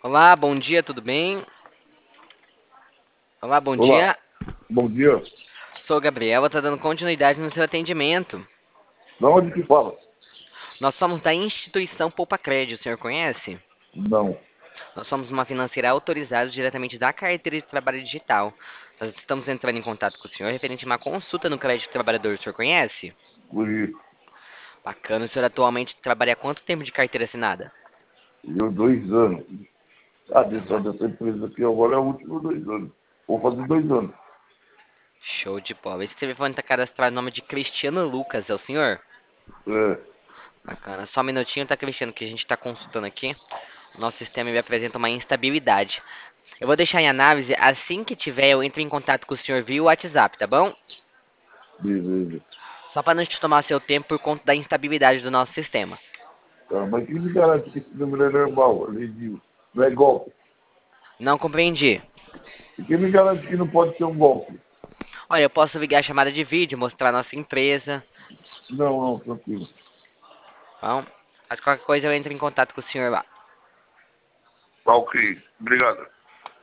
Olá, bom dia, tudo bem? Olá, bom Olá, dia. bom dia. Sou Gabriela, tá dando continuidade no seu atendimento. Da onde que fala? Nós somos da instituição Poupa Crédito, o senhor conhece? Não, Nós somos uma financeira autorizada diretamente da carteira de trabalho digital. Nós estamos entrando em contato com o senhor referente a uma consulta no crédito do trabalhador, o senhor conhece? conheço. Bacana, o senhor atualmente trabalha há quanto tempo de carteira assinada? Eu 2 anos. Dessa empresa aqui agora é o último 2 anos. Vou fazer 2 anos. Show de bola. Esse telefone está cadastrado no nome de Cristiano Lucas, é o senhor? É, Bacana, só um minutinho, tá, Cristiano, que a gente está consultando aqui. Nosso sistema me apresenta uma instabilidade. Eu vou deixar em análise, assim que tiver, eu entro em contato com o senhor via WhatsApp, tá bom? beleza. Só para não te tomar seu tempo por conta da instabilidade do nosso sistema. Tá, mas quem me garante que esse número é normal, além disso? Não é golpe. Não compreendi. E quem me garante que não pode ser um golpe? Olha, eu posso ligar a chamada de vídeo, mostrar nossa empresa, Não, não, tranquilo. tá bom? Mas qualquer coisa eu entro em contato com o senhor lá. Tá ok. Obrigado.